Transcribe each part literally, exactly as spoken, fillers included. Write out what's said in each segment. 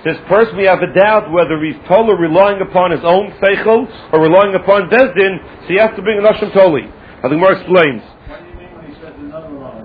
This person, we have a doubt whether he's totally relying upon his own seichel or relying upon Bezdin, so he has to bring an Asham Toli. I think more explains. What do you mean when he says another line?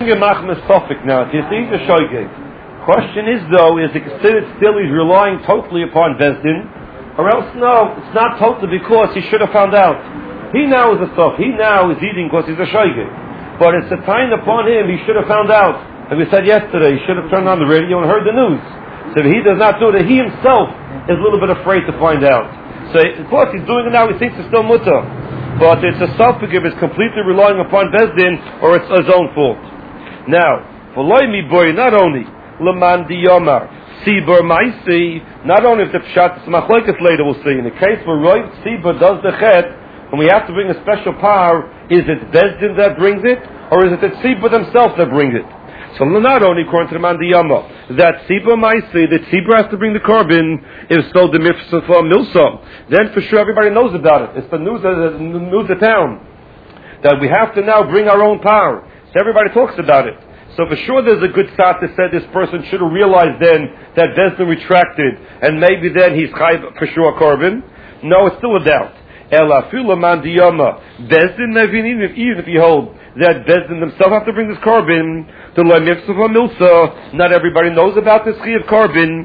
Now, if you see the shoygig, question is though, is it considered still he's relying totally upon Bezdin, or else no, it's not totally because he should have found out. He now is a sof, he now is eating because he's a shoygig. But it's a time upon him, he should have found out. As we said yesterday, he should have turned on the radio and heard the news. So if he does not do it, he himself is a little bit afraid to find out. So of course he's doing it now, he thinks it's still mutter. But it's a suffix if it's completely relying upon Bezdin or it's his own fault. Now, for loymi boy, not only Laman Diyomar, Sibur Maisi, not only if the Pshat Smachloikas later we'll see, in the case where Roy Sibur does the Chet, and we have to bring a special power, is it Bezdin that brings it, or is it the Sibur themselves that bring it? So not only according to the Mandiyama, that Sibur Maisi, that Sibur has to bring the carbon, is so the Mifsa for Milsa, then for sure everybody knows about it. It's the news of the news of town. That we have to now bring our own power. So everybody talks about it. So for sure there's a good thought that said this person should have realized then that Bezdin retracted, and maybe then he's chayv for sure carbon. No, it's still a doubt. Ela fila Mandiyama, Bezdin even if you hold that Bezdin themselves have to bring this carbon, to la mifsava milsa, not everybody knows about this chi of carbon,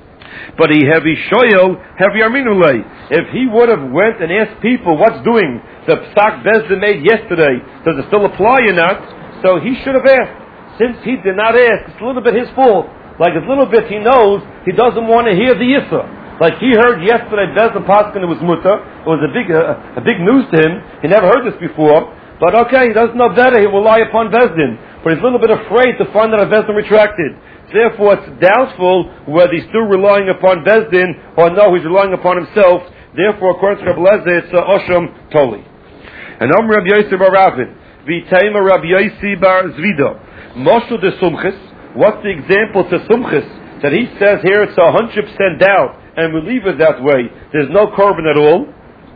but he heavy shoyel, heavy arminulay. If he would have went and asked people what's doing the psak Bezdin made yesterday, does it still apply or not? So he should have asked. Since he did not ask, it's a little bit his fault. Like a little bit he knows he doesn't want to hear the yissa. Like he heard yesterday Bezdin Paskin it was mutter. It was a big uh, a big news to him. He never heard this before. But okay, he doesn't know better. He will rely upon Bezdin. But he's a little bit afraid to find that Bezdin retracted. Therefore, it's doubtful whether he's still relying upon Bezdin or no, he's relying upon himself. Therefore, according to Rabbi Lezer, it's uh, Osham Toli. And Om Rabbi Yossi bar Ravin, V'itayma Rabbi Yossi bar Zvido, Moshe de Sumchis. What's the example to Sumchis? That he says here it's a hundred percent doubt, and we leave it that way. There's no carbon at all.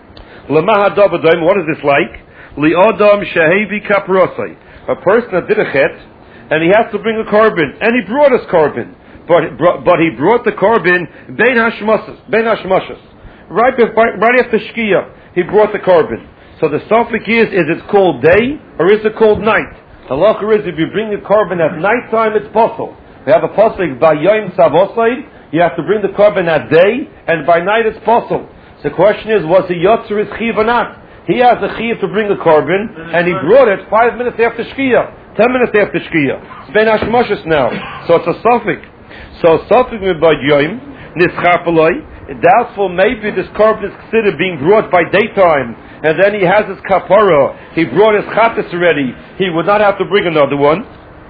L'maha Dabadim. What is this like? Li'odam shehevi kaprosai. A person that did a chet, and he has to bring a carbon, and he brought his carbon, but but he brought the carbon bein hashmashas, bein hashmashas, right right after shkia, he brought the carbon. So the suffix is: is it called day or is it called night? The halacha is if you bring the carbon at night time, it's possible. We have a pasuk by yom savosai. You have to bring the carbon at day, and by night it's possible. So the question is: was he yotzer his chiv or not? He has a chiv to bring a carbon, and he brought it five minutes after shkia. Ten minutes after Shkia. It's Ben Hashmoshes now. So it's a suffix. So suffix with by Yoim, Nischapaloi. Doubtful maybe this carbon is considered being brought by daytime, and then he has his kapara. He brought his chatas already. He would not have to bring another one.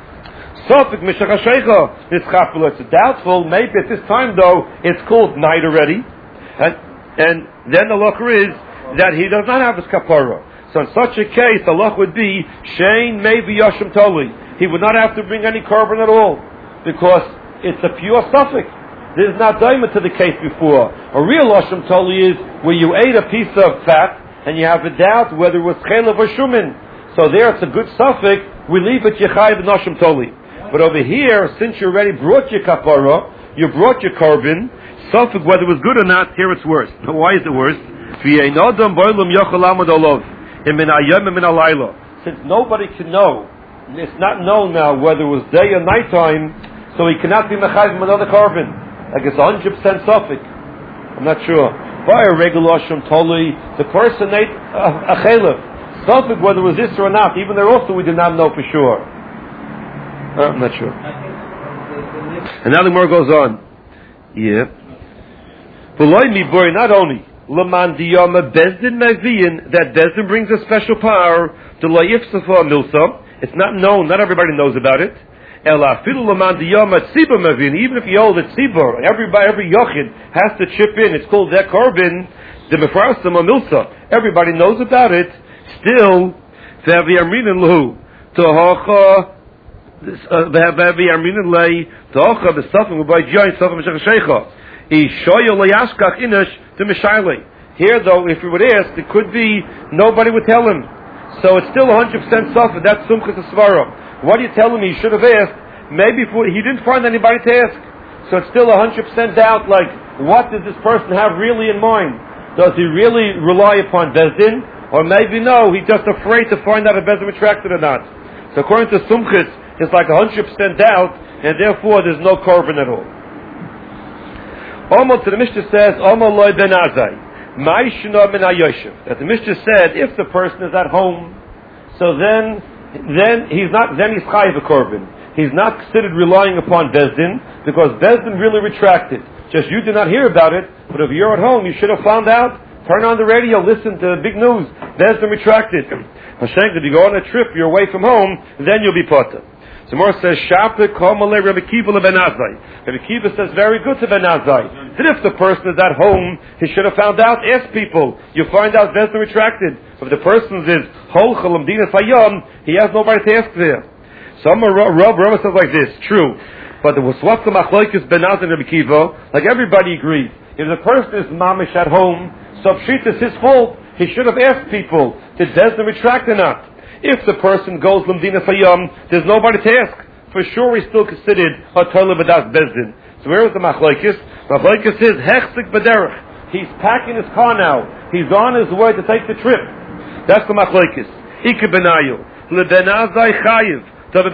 Suffix Mishachashecha, Nischapaloi. It's doubtful maybe at this time though, it's called night already. And, and then the locker is that he does not have his kapara. So in such a case, the luck would be Shane maybe Yashim Toli. He would not have to bring any carbon at all because it's a pure suffix. This is not diamond to the case before. A real Yashim Toli is where you ate a piece of fat and you have a doubt whether it was chelav or shumin. So there, it's a good suffix. We leave it Yechai and Yashim Toli. But over here, since you already brought your kapara, you brought your carbon. Suffix, whether it was good or not, here it's worse. Now, why is it worse? Since nobody can know, it's not known now whether it was day or night time, so he cannot be mechayiv with another carbon. Like it's one hundred percent suffix. I'm not sure. By a regular Hashem Toli, the person ate a chelav. Suffix whether it was this or not, even there also we did not know for sure. Uh, I'm not sure. And now the more goes on. Yeah. Not only Laman Diyama Bezdin Mavian, that Bezdin brings a special power to La Yifsafa Milsa. It's not known, not everybody knows about it. Ela Filu Laman Diyama Tzibur Mavian, even if you hold it Tzibur, everybody, every Yochid has to chip in, it's called their carbon, the Mefarsim Milsa. Everybody knows about it. Still, Vavi Amrin Lahu, Tohacha, Vavi Amrin Lay, Tohacha, the Safim, by Jai, Safim Shechashecha. Here though, if we would ask, it could be nobody would tell him. So it's still one hundred percent suffer. That's Sumchas Svara. What do you tell him he should have asked? Maybe if he didn't find anybody to ask. So it's still one hundred percent doubt, like, what does this person have really in mind? Does he really rely upon Bezdin? Or maybe no, he's just afraid to find out if Bezdin retracted or not. So according to Sumchis, it's like one hundred percent doubt, and therefore there's no korban at all. Almost to the Mishnah says, Almost loy ben azai. That the Mishnah said, if the person is at home, so then, then he's not, then he's chayiv a korban. He's not considered relying upon Bezdin, because Bezdin really retracted. Just you did not hear about it, but if you're at home, you should have found out. Turn on the radio, listen to the big news. Bezdin retracted. Hashem, if you go on a trip, you're away from home, then you'll be potter. So more says, Shapik Komale Rabbi Kiva Ben Azai. Rabbi Kiva says, very good to Ben Azai. That if the person is at home, he should have found out. Ask people. You find out Bezdin retracted. If the person is Holchel Amdina Sayam, he has nobody to ask there. Some Rav Rama says like this, true. But the what's the machlokes Ben Azai and Rabbi Kiva? Like everybody agrees. If the person is mamish at home, so pshit is his fault. He should have asked people, did Bezdin retract or not? If the person goes Lamdina Fayam, there's nobody to ask. For sure he's still considered a Tola B'das Bezdin. So where is the machlokes? Machlokes is Hechzik B'derech. He's packing his car now. He's on his way to take the trip. That's the machlokes. Ike Benayu. Lebenazai Chayiv.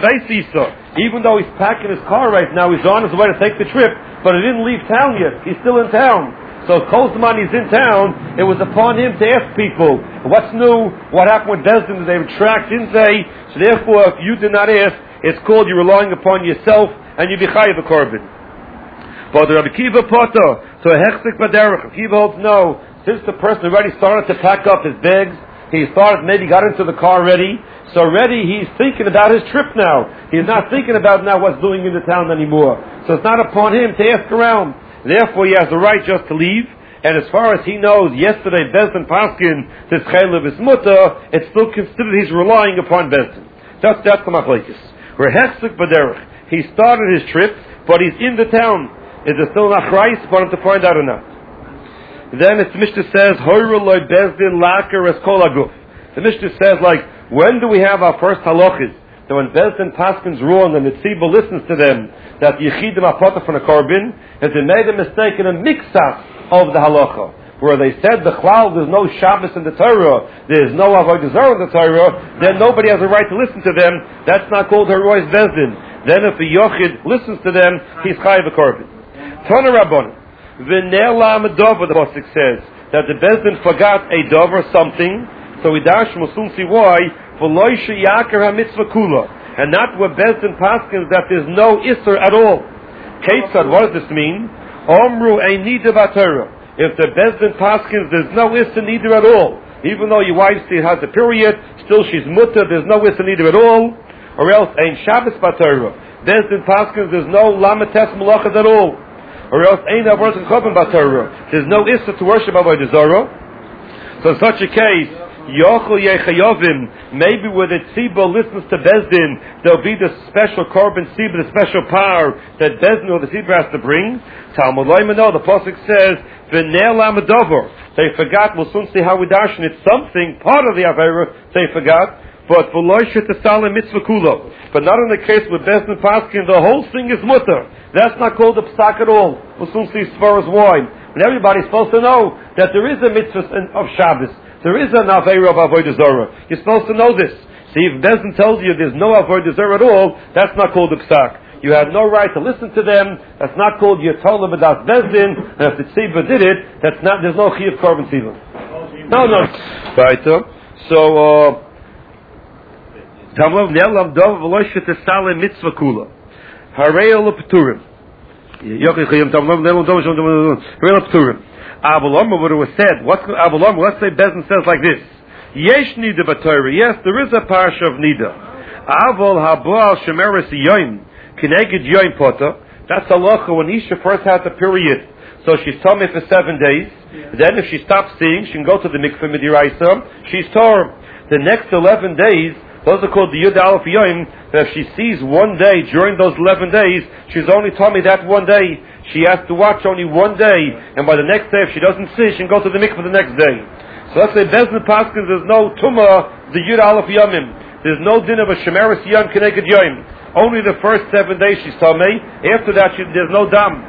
Even though he's packing his car right now, he's on his way to take the trip, but he didn't leave town yet. He's still in town. So Kozman, he's in town, it was upon him to ask people, what's new? What happened with Bezdin? Did they retract? Didn't they? So therefore, if you did not ask, it's called you're relying upon yourself, and you be chayiv a korban. But the Rabbi Kiva Potter, so hechzik baderech, Kiva holds no, since the person already started to pack up his bags, he started, maybe got into the car already, so already he's thinking about his trip now. He's not thinking about now what's doing in the town anymore. So it's not upon him to ask around. Therefore, he has the right just to leave. And as far as he knows, yesterday Bezdin Paskin, this chaylev is mutter, it's still considered he's relying upon Bezdin. That's that's the machlokes. Where hechzik baderech, he started his trip, but he's in the town. Is it still not Christ for him to find out or not? Then it's Mishnah says, Hoyru loy Bezdin laker es kol aguf. The Mishnah says, like, when do we have our first halachas? That when Bezdin Paskin's wrong and the tzibur listens to them, that Yechidim are potter from a korban, and they made a mistake in a mix-up of the halacha, where they said the cloud, there's no Shabbos in the Torah, there's no Avodah Zarah in the Torah, then nobody has a right to listen to them. That's not called Herois Bezdin. Then if the Yochid listens to them, he's chayiv a korban. Tana Rabbon, V'ne'lam dover, the pasuk says, that the Bezdin forgot a dover something, so we dash musul see why, v'loy sheyakar ha-mitzvah kula, and not where Bezdin paskins that there's no isser at all. Ketzad, what does this mean? Omru ein nida b'Torah. If the Bezdin paskins, there's no isser neither at all. Even though your wife still has a period, still she's mutter, there's no isser neither at all. Or else ein Shabbos b'Torah. Bezdin paskins, there's no lamates malachas at all. Or else ein avodas chobin b'Torah. There's no isser to worship avodah zarah. So in such a case, Yochel Yechayovim, maybe where the tzibur listens to Bezdin, there'll be the special korban tzibur, the special power that Bezdin or the tzibur has to bring. Talmud Loimano, the pasuk says, V'ne'el amadover. They forgot, we'll soon see how we darshan, it's something, part of the Avera, they forgot, but V'loy shetesalim mitzvah kulo. But not in the case with Bezdin Paskin, the whole thing is mutter. That's not called a psak at all. We'll soon see as far as why. And everybody's supposed to know that there is a mitzvah of Shabbos. There is an Aveira of Avodah Zarah. You're supposed to know this. See, if Bezdin tells you there's no Avodah Zarah at all, that's not called a psak. You have no right to listen to them. That's not called Yetola B'das Bezdin. And if the tzibur did it, that's not, there's no chiyuv korban tzibur. No, no. Right. So, uh, Tamlov Ne'elam Dov V'lo Shetesalem Mitzvah Kula. Harei L'Pturim. Yochayim Tamlov Ne'elam Dov Harei L'Pturim. Avalom, what it was said. What's Avalom? Let's say Bezdin says like this: Yesh nida b'Torah. Yes, there is a parsha of nida. Aval haba al shemeres yoim kineged yoim potter. That's halacha when Isha first had the period. So she's tummy for seven days. Yeah. Then if she stops seeing, she can go to the mikveh midiraisa. She's torn. The next eleven days, those are called the Yud Aleph Yoim. That if she sees one day during those eleven days, she's only tummy that one day. She has to watch only one day, and by the next day, if she doesn't see, she can go to the mikveh the next day. So let's say Bezdin Paskins, there's no tumah the Yud Aleph Yomim. There's no din of a shemeres yom keneged yom. Only the first seven days she's tamei. After that, she, there's no dam.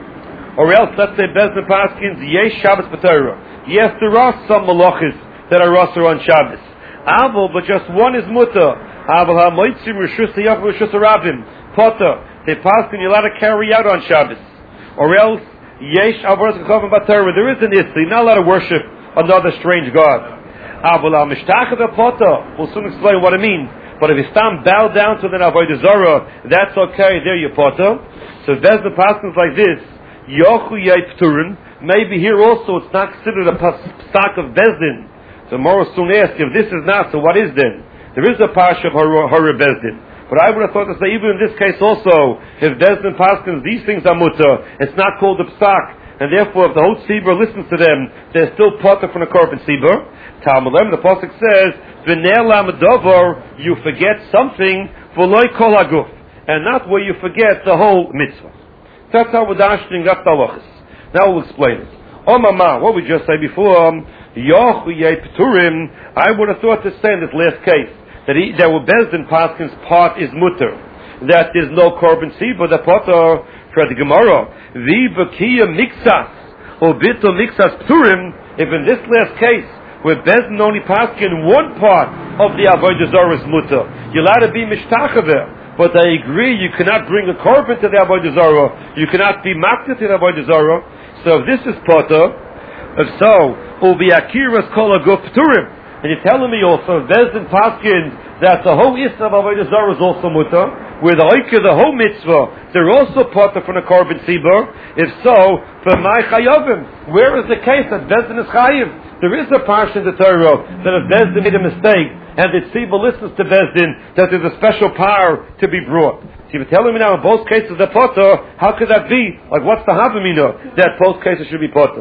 Or else, let's say Bezdin Paskins, yesh Shabbos b'Torah. Yes, there are some malachis that are rosser on Shabbos. Aval, but just one is mutter. Aval ha-moitzim rishus ha'yach rishus ha'rabim. Potter. They paskin you're allowed to carry out on Shabbos. Or else, yesh avoras k'chavim b'Torah. There is an issue. You're not allowed to worship another strange god. Aval ha-mishtach potter. We'll soon explain what it means. But if you stand bow down to the avodah zarah, that's okay. There you potter. So Bezdin paskins like this. Yochu yei pturin. Maybe here also it's not considered a psak of Bezdin. So Morah soon ask, if this is not, so what is then? There is a parsha of Horeh Bezdin. But I would have thought to say, even in this case also, if Bezdin paskins, these things are mutter, it's not called a psak. And therefore, if the whole tzibur listens to them, they're still potter from the korban tzibur. Talmud, the pasuk says, V'ne'elam dover, you forget something, v'loi kol haguf, and not where you forget the whole mitzvah. That's how we're dashing that halachas. Now we'll explain it. Oh mama, what we just said before, Yochu yei pturim, I would have thought to say in this last case, that he, that with Bezdin Paskin's part is mutter, that there's no korban tzibur, the potter, for the Gemara, v'bekiya mixas, or bitul mixas pturim, if in this last case, where Bezdin only Paskin one part of the avodah zarah is mutter, you're allowed to be mishtachaveh. But I agree, you cannot bring a korban to the avodah zarah. You cannot be makta to the avodah zarah. So if this is potter, if so, ubi akiras kol aguf pturim. And you're telling me also, Bezdin Paskin, that the whole issa of avodah zarah is also mutter, where the oikah, the whole mitzvah, they're also potter from the korban tzibur. If so, for my chayavim, where is the case that Bezdin is chayiv? There is a parsha in the Torah that if Bezdin made a mistake, and the tzibur listens to Bezdin, that there's a special power to be brought. So you're telling me now in both cases the potter, how could that be? Like what's the havamina that both cases should be potter?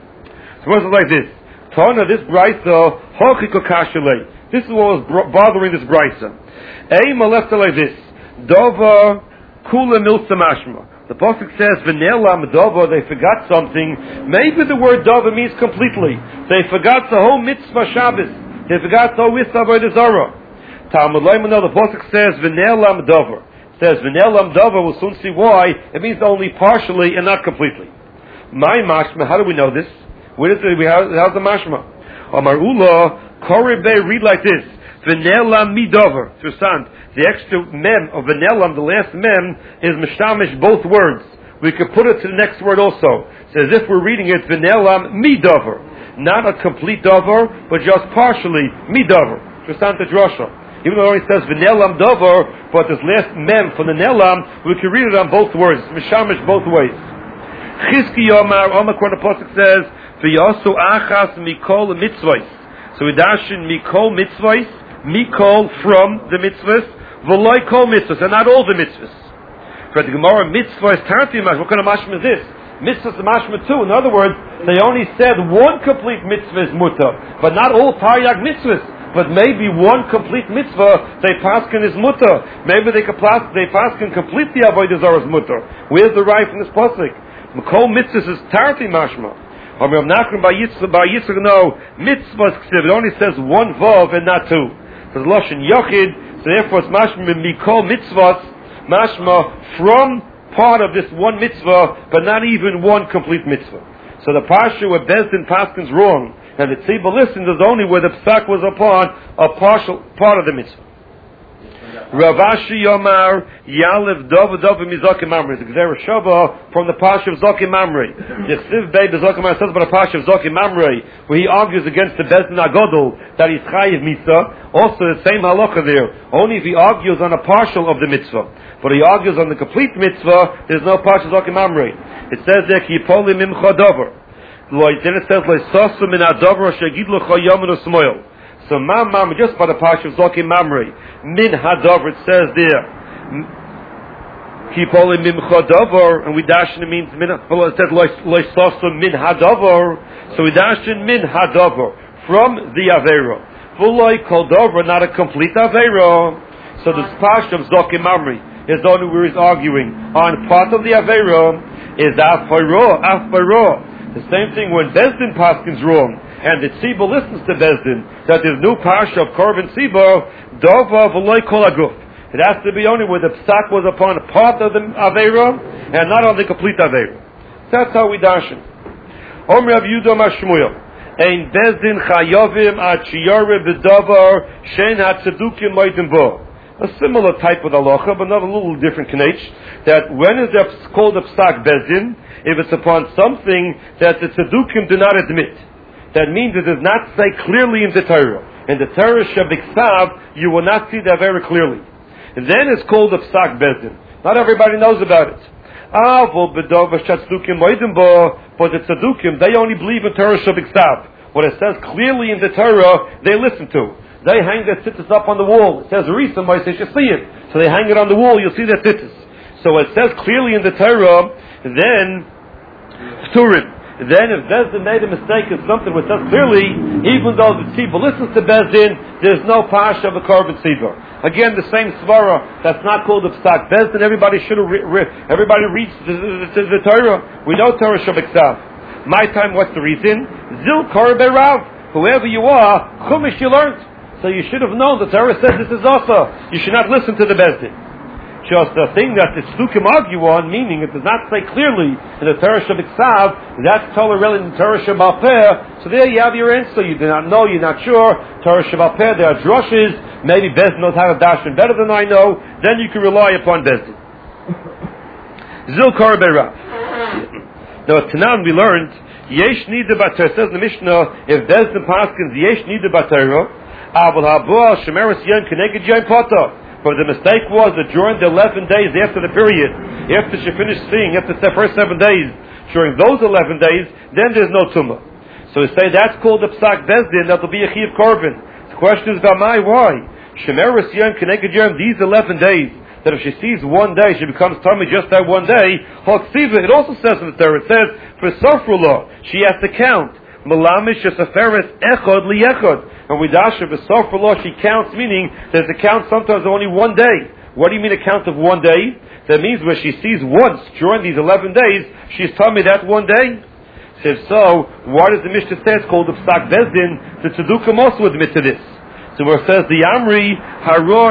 So what's it like this? Tana, this brisa, hochiko kashalei. This is what was bothering this brisa. Ei malefta like this. Dova kula milsa mashma. The pasuk says, "V'ne'elam dova." They forgot something. Maybe the word dova means completely. They forgot the whole mitzvah Shabbos. They forgot the whole mitzvah avodah zarah. Talmud Leiman, the pasuk says, "V'ne'elam dova." Says "V'ne'elam dova." We'll soon see why. It means only partially and not completely. My mashma. How do we know this? Where is it? How's the mashma? Amar Ula Koribei read like this. V'ne'elam midover. Interessant. The extra mem of v'ne'elam, the last mem, is mishtamish both words. We could put it to the next word also. So as if we're reading it, v'ne'elam midover. Not a complete dover, but just partially midover. Interessant the drasha. Even though it only says v'ne'elam dover, but this last mem for the ne'elam, we can read it on both words. Mishamish both ways. Chizki Yomar, Omar the pasuk says, v'yasu achas mikol mitzvahs. So we dash in mikol mitzvahs, mikol from the mitzvahs, v'loi kol mitzvahs, and not all the mitzvahs. For the Gemara, mitzvah is tarti mash. What kind of mashma is this? Mitzvah is mashma too. In other words, they only said one complete mitzvah is mutter, but not all taryag mitzvahs. But maybe one complete mitzvah they paskin is mutter. Maybe they can pass, they paskin completely avodah zarah is mutter. Where's the right from this pasuk? Mikol mitzvahs is tarti mashma. Or Rav Nachman by Yitzchak, by Yitzchak, no, mitzvah it only says one vav and not two. Because loshen yochid, so therefore it's mashma mikol mitzvahs, mashma from part of this one mitzvah, but not even one complete mitzvah. So the parsha where Bezdin Paskin's wrong, and the tzibur listens is only where the psak was upon a partial part of the mitzvah. Rav Ashi Yomar Yalev Dov Dov Mizakim Mamre. It's Gzera Shava from the Parsha of Zakim Mamre. The Chsiv Bey Bezakim Mamre says about the Parsha of Zakim Mamre, where he argues against the Bezdin Agodol that he's chayiv mitzvah. Also the same halacha there. Only if he argues on a partial of the mitzvah, but he argues on the complete mitzvah, there's no Parsha of Zakim Mamre. It says there Ki Yipoli Mimcha Dover. Then it says Lo Sosu Min Adover Shegid Lo Chayamin Usmoil. So Mam Mam, just by the Parsha of Zakim Mamre, Min Hadover, it says there, Keep all in Mimcha Dover, and we dash in it means, min, it says Loisosu Min Hadover, so we dash in Min Hadover, from the Avera. Fuloi Kol Dover, not a complete Avera. So the Parsha of Zakim Mamre is the only where he's arguing. On part of the Avera is Afayro, Afayro. The same thing when Bezdin Paskin's wrong, and the tzibur listens to Bezdin, that there's no parsha of korban tzibur, dova v'loi kol aguf. It has to be only where the psak was upon a part of the Aveira and not on the complete Aveira. That's how we darshan. Om Rav Yudah Mashmuel. Ein bezdin chayovim at shiyare b'davar shein hatzedukim moidim bo. A similar type of halacha, but not a little different knech. That when is it called a psak bezdin? If it's upon something that the tzedukim do not admit. That means it does not say clearly in the Torah. In the Torah Shabiksav, you will not see that very clearly. And then it's called a psak bezdin. Not everybody knows about it. But the tzedukim, they only believe in Torah Shabiksav. What it says clearly in the Torah, they listen to. They hang their tzitzis up on the wall. It says Risa, I say, you should see it. So they hang it on the wall, you'll see their tzitzis. So it says clearly in the Torah, then, Pturim. Then if Bezdin made a mistake in something which says clearly, even though the tzibur listens to Bezdin, there's no pasha of a korban tzibur. Again, the same svara, that's not called a psak Bezdin. Everybody should have re- re- everybody reads the, the, the, the Torah. We know Torah Shabiksav. My time, what's the reason? Zil korbe rav. Whoever you are, chumash you learned. So you should have known the Torah says this is also. You should not listen to the Bezdin. Just the thing that the Tzdukim argue on, meaning it does not say clearly in the Torah Shabiksav, that's totally in the Torah Shabbal Peh. So there you have your answer. You do not know, you're not sure. Torah Shabbal Peh, there are drushes. Maybe Bezdin knows how to darshan better than I know. Then you can rely upon Bezdin. Zil Korbe Rav. Now at Tanan we learned, Yesh Nida Bater, says the Mishnah, if Bezdin Paskins, Yesh Nida Bater, Avol Habo Shemeres Yom Keneged Yom Potter. But the mistake was that during the eleven days after the period, after she finished seeing, after the first seven days, during those eleven days, then there's no tumah. So we say that's called the psak bezdin, that will be a chiv korban. The question is about my why? Shemeres Yom Keneged Yom, these eleven days, that if she sees one day, she becomes tummy just that one day. Hoksiva, it also says in the Torah, it says, for Sofrullah, she has to count. Malamish Sheseferes Echod Liechod. And with Dasha V'Sofrullah, she counts, meaning there's a count sometimes only one day. What do you mean a count of one day? That means where she sees once during these eleven days, she's telling me that one day. So if so, why does the Mishnah say it's called the Psak Bezdin? The Tzedukim also admit to this. So where it says the Amri Haror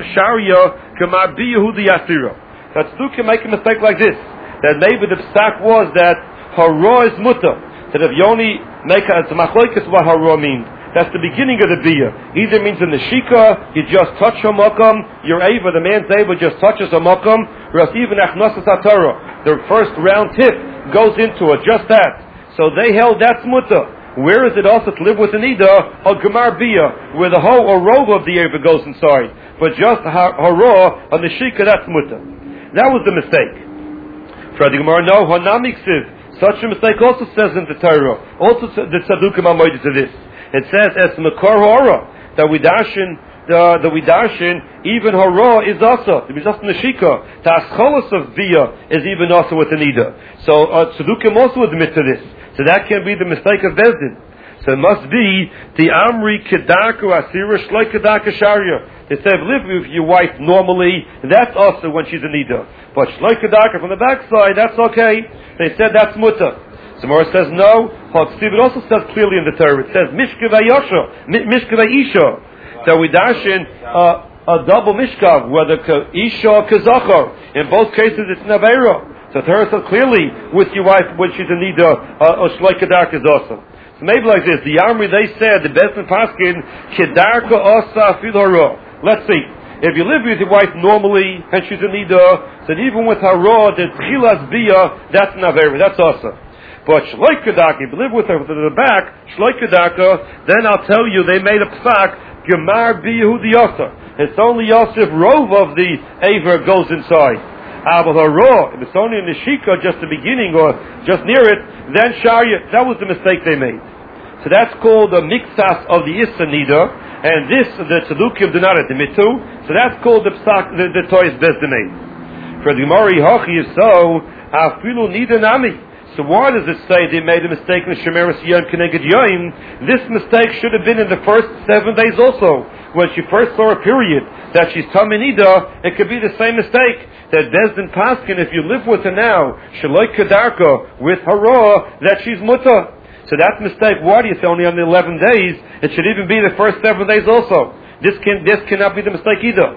Sharia Kamar Bi Yehudi Yasira. That Tzedukim make a mistake like this. That maybe the Psak was that Haror is mutter. That if you only make a, it's a machlokes what Haror means. That's the beginning of the biyah. Either means in the shika, you just touch a makam, your ava, the man's ava just touches a makam, or else even achnosas haTorah, the first round tip goes into it, just that. So they held that's mutter. Where is it also to live with an ida, a gemar biyah, where the whole or rova of the ava goes inside. But just hara on the shika, that's mutter. That was the mistake. For the Gemara, no, hanamiksiv. Such a mistake also says in the Torah. Also the Tzedukim are moided to this. It says as makor hora that we darshan the the we darshan even hora is also it is also neshika. The ascholos of bia is even also with the nida. So uh, Tzedukim also admit to this. So that can be the mistake of Bezdin. So it must be the amri kedaku asira shloi kedaka sharia. They say live with your wife normally. That's also when she's a nida. But shloi kedaka from the backside, that's okay. They said that's mutter. The Gemara says no. It also says clearly in the Torah. It says mishkav yosha, mishkav isha. That we darshan uh, a double mishkav, whether isha or kazachar. In both cases, it's navera. So the Torah says clearly with your wife when she's in nida, or shloi kedarka is also. So maybe like this. The Amri they said the best in Paskin kedarka asa fil hara. Let's see. If you live with your wife normally and she's in nida, then even with hara, the tchilas bia, that's navera. That's also. But shloi kedaka, if you live with her to the back, shloi kedaka, then I'll tell you they made a psak, gemar bi Yehudi Yosef. It's only Yosef rov of the aver goes inside. Abel hara, if it's only in the shika, just the beginning or just near it, then sharia. That was the mistake they made. So that's called the mixas of the Issa Nida, and this the Tzedukim do not admit to. So that's called the psak, the, the Toys Bezdinate. For the Gemara Hachi is so, afilu Nida Nami. So why does it say they made a mistake in Shemeres Yom Keneged Yom? This mistake should have been in the first seven days also. When she first saw a period that she's Tamei Nida, it could be the same mistake. That Bezdin Paskin, if you live with her now, Shaloi Kedarka, with hara, that she's mutter. So that mistake, why do you say only on the eleven days? It should even be the first seven days also. This can this cannot be the mistake either.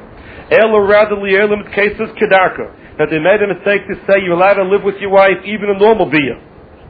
Elo rather li'elim cases kedarka, that they made a mistake to say you're allowed to live with your wife even in normal bia.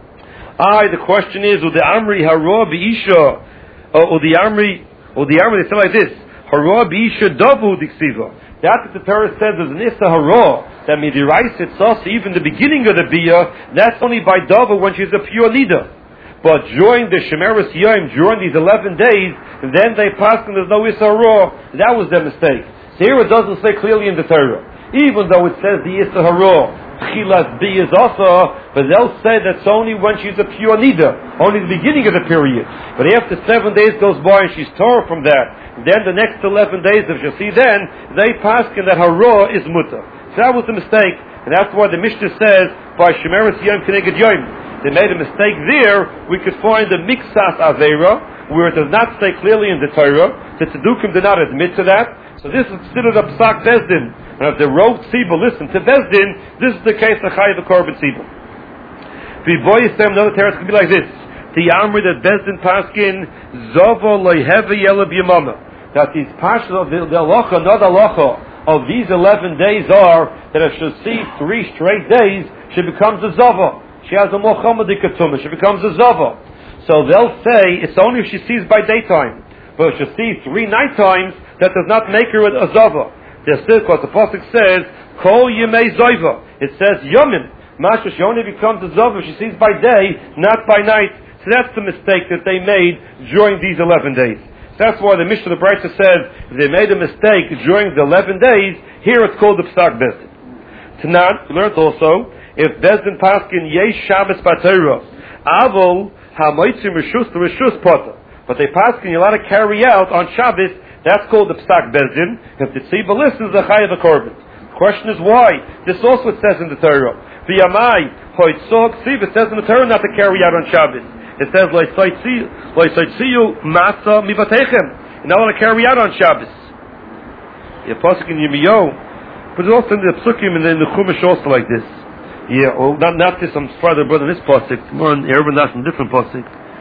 I, the question is, or the Amri hara bi'isha, or the Amri, or the Amri, they say like this, hara bi'isha davu diksiva. That's what the Torah says is an issa hara, that midiraisa it's also even the beginning of the bia, that's only by davu when she's a pure nida. But during the Shemeres Yom, during these eleven days, then they pass and there's no issa hara. That was their mistake. So here it doesn't say clearly in the Torah. Even though it says the issa hara, Chilas B is also, but they'll say that's only when she's a pure nida, only the beginning of the period. But after seven days goes by and she's torn from that, then the next eleven days, if you see then, they paskin that hara is mutter. So that was the mistake, and that's why the Mishnah says, by Shemeres Yom Keneged Yom, they made a mistake there. We could find the Miksas Avera, where it does not say clearly in the Torah. The Tzedukim did not admit to that. So this is considered a Psak Bezdin. And if the rogue Tzibah listen to Bezdin, this is the case of Chayav Korban Tzibah. V'boyisem, another teretz could be like this. The Amri that Bezdin Paskin, Zovo loyheve yeleb yamama. That these pashas of the halacha, not halacha, of these eleven days are that if she sees three straight days, she becomes a Zava. She has a Mohammedik Ketuma. She becomes a Zava. So they'll say it's only if she sees by daytime. But if she sees three night times, that does not make her a Zava. There's still, because the Pasuk says, Kol Yemei Zoiva. It says Yomim. Masha, she only becomes a Zava if she sees by day, not by night. So that's the mistake that they made during these eleven days. So that's why the Mishnah of the Brisa says, if they made a mistake during the eleven days, here it's called the Psak Bezdin. Tanan, we learned also, if Bezdin Paskin Yesh Shabbos Batera, Avol HaMoitzim Rishus to Rishus Potter. But they Paskin, you're allowed to carry out on Shabbos, that's called the Psak Bezdin. If the Tzibah listens, the Chayav Korban. The question is why? This also it says in the Torah. V'yamai, Hoitzog Tzibah, it says in the Torah not to carry out on Shabbos. It says, Loisaitziyu Masa Mivatechem. You're not allowed to carry out on Shabbos. The Pasuk in Yirmiyahu, but it's also in the Psukim and in the Chumash also like this. Yeah, well, not, not this, I'm farther brother than this Pasuk, more in Erevin, that's a different Pasuk.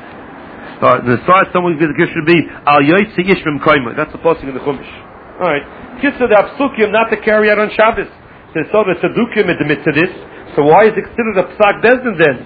Uh, the side someone gives the gift should be Al Yoitzi Ishmim Kaima. That's the pasuk in the Chumash. All right. Kitzur the Apsukim not to carry out on Shabbos. So, so the Tzedukim admit to this. So why is it considered a Psak Bezdin then?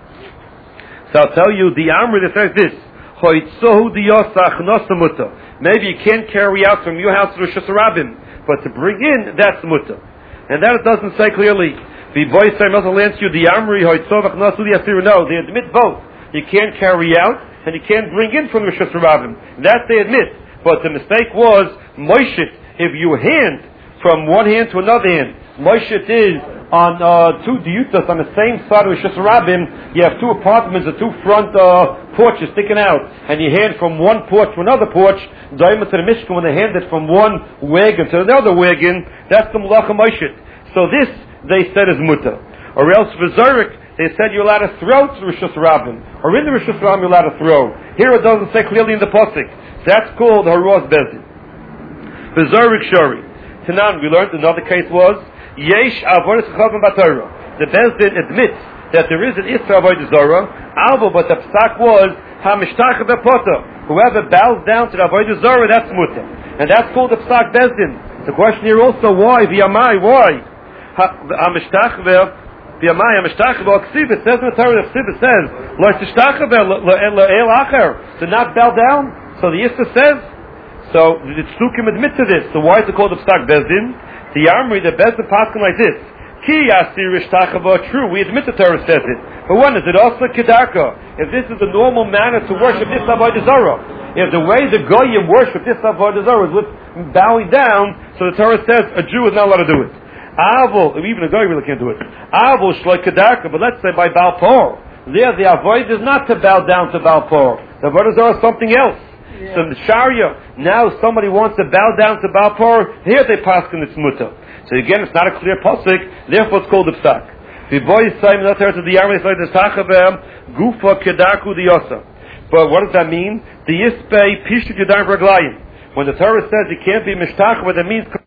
So I'll tell you the Amri that says this. Hoitzohu diyosach nosamuta. Maybe you can't carry out from your house to Rosh Hashanah, but to bring in that's muta. And that it doesn't say clearly. The boy say must answer you the Amri hoitzovach nosu diyasiru. No, they admit both. You can't carry out. And you can't bring in from the Rosh Hashanah. That they admit. But the mistake was, Moishit, if you hand from one hand to another hand, Moishit is on uh, two diyutas on the same side of Rosh Hashanah, you have two apartments or two front uh, porches sticking out, and you hand from one porch to another porch, Daima to the Mishkan, when they hand it from one wagon to another wagon, that's the Malacha Moishit. So this, they said, is Muta. Or else for Zorik, they said you're allowed to throw to Rosh Hashanah, or in the Rosh Hashanah you're allowed to throw. Here it doesn't say clearly in the pasuk. That's called Haros Bezdin. Bezorik Shori. Tanan, we learned another case was Yesh Avodas Chavim Batara. The Bezdin admits that there is an Isra Avodah Zarah, Alvo, but the psak was Hamishtach Bepota. Whoever bows down to the Avodah Zarah, that's Muta, and that's called the Psak Bezdin. The question here also, why? V'yamai, why? Hamishtach Bepota. It says in the Torah, it says, to not bow down. So the Yisra says, so the Tzukim admit to this. So why is it called the Psak Bezdin? The Amri, the Bezdin paskin like this. Ki asir ishtachava, true, we admit the Torah says it. But when is it also Kedarka? If this is the normal manner to worship this Avodah Zarah, if the way the Goyim worship this Avodah Zarah is with bowing down, so the Torah says a Jew is not allowed to do it. Avol, even a guy really can't do it. Avol shloi kedarka, but let's say by Balpor. There, the avoid is not to bow down to Balpor. The avodah zarah is something else. Yeah. So the Sharia, now somebody wants to bow down to Balpor, here they pass in its muta. So again, it's not a clear pasuk, therefore it's called the psak. The boys say, not there to the army, it's like the tachavem, gufa kedarku diyosa. But what does that mean? The yispei pishu kedark raglayim. When the Torah says you can't be mishtach, what that means